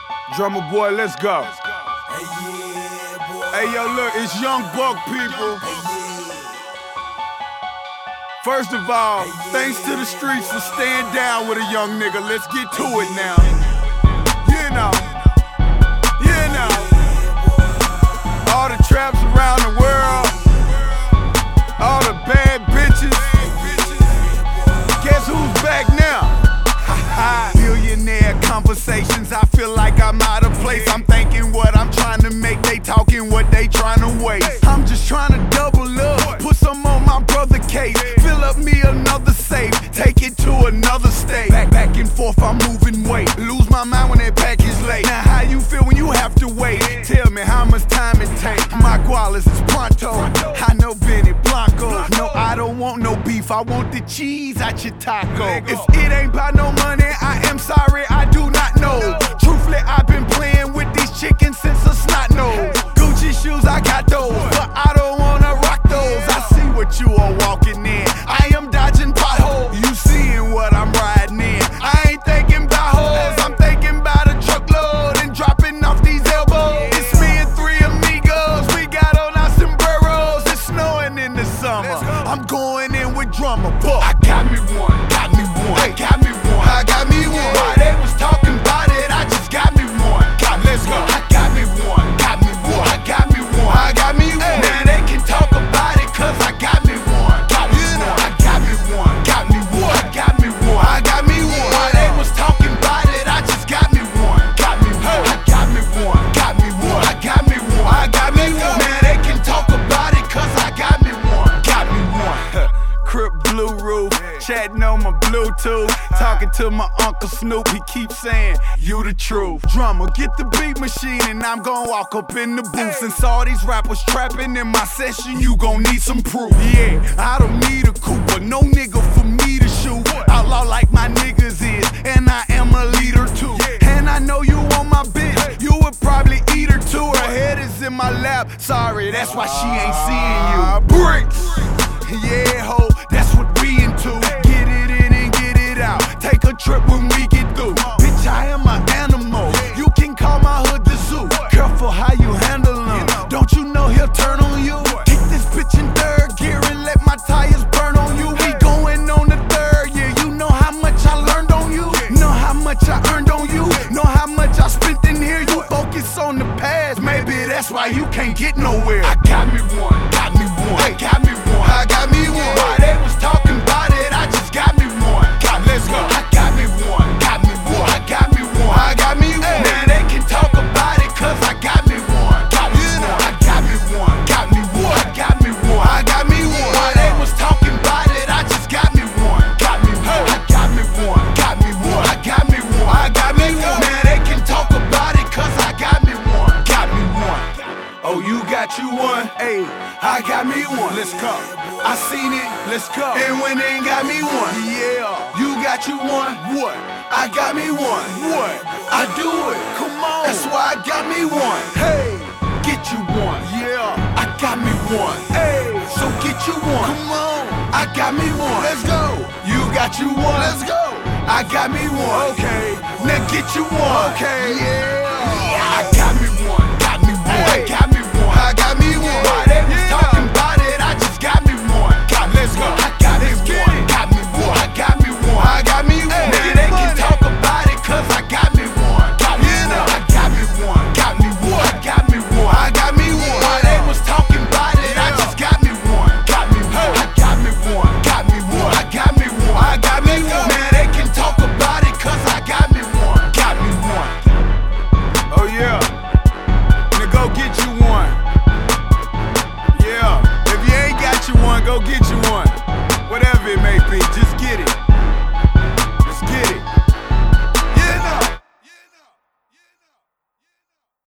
Drummer boy, let's go. Hey, yeah, boy. Hey, yo, look, it's Young Buck, people. First of all, thanks to the streets for staying down with a young nigga. Let's get to it now. You know. All the traps around the world, all the bad bitches. Guess who's back now? Billionaire conversations, I feel like I'm out of place. I'm thinking what I'm trying to make, they talking what they trying to waste. I'm just trying to double up, put some on my brother case, fill up me another safe, take it to another state. Back and forth, I'm moving weight, lose my mind when that package late. Now how you feel when you have to wait? Tell me how much time it take. My koalas is pronto, I know Benny Blanco. No, I don't want no beef, I want the cheese out your taco. If it ain't about no money, I am sorry, I do not know. Truthfully, I've been playing with these chickens since a snot nose. Gucci shoes, I got those, but I don't wanna rock those. I see what you are walking in, I am dodging potholes. You seeing what I'm riding in, I ain't thinking about hoes, I'm thinking about a truckload and dropping off these elbows. It's me and three amigos, we got on our sombreros. It's snowing in the summer, I'm going in with drummer. I got me one, I got me one, I got me one. While they was talking about it, I just got me one. Let's go. I got me one, I got me one, I got me one. Now they can talk about it, cause I got me one. I got me one, I got me one, I got me one, I got me one. While they was talking about it, I just got me one. I got me one, got me one, I got me one, I got me one. Now they can talk about it, cause I got me one. Crip blue roof, chatting on my Bluetooth, talking to my Uncle Snoop, he keeps saying, you the truth. Drummer, get the beat machine and I'm gon' walk up in the booth. Since all these rappers trapping in my session, you gon' need some proof. Yeah, I don't need a Cooper, no nigga for me to shoot. Outlaw like my niggas is, and I am a leader too. And I know you want my bitch, you would probably eat her too. Her head is in my lap, sorry, that's why she ain't seeing you. Bricks! Yeah, ho, that's what we into. Get it in and get it out. Take a trip when we get through. Bitch, I am an animal. You can call my hood the zoo. Careful how you handle him. Don't you know he'll turn on you? Kick this bitch in third gear and let my tires burn on you. We going on the third year. You know how much I learned on you. Know how much I earned on you. Know how much I spent in here. You focus on the past. Maybe that's why you can't get nowhere. I got me one, got me one, I got me one. I got me one. While they was talking about it, I just got me one. Let's go. I got me one, got me one, I got me one, I got me one. Now they can talk about it, cause I got me one. I got me one, got me one, I got me one, I got me one. While they was talking about it, I just got me one. I got me one, got me one, I got me one, I got me one. Now they can talk about it, cause I got me one. Oh, you got you one? Hey, I got me one. Let's go. I seen it. Let's go. And when they ain't got me one, yeah. You got you one? What? I got me one. What? I do it. Come on. That's why I got me one. Hey, get you one. Yeah. I got me one. Hey, so get you one. Come on. I got me one. Let's go. You got you one. Let's go. I got me one. Okay. Now get you one. Okay. Yeah. I got me one. Got me one. Hey.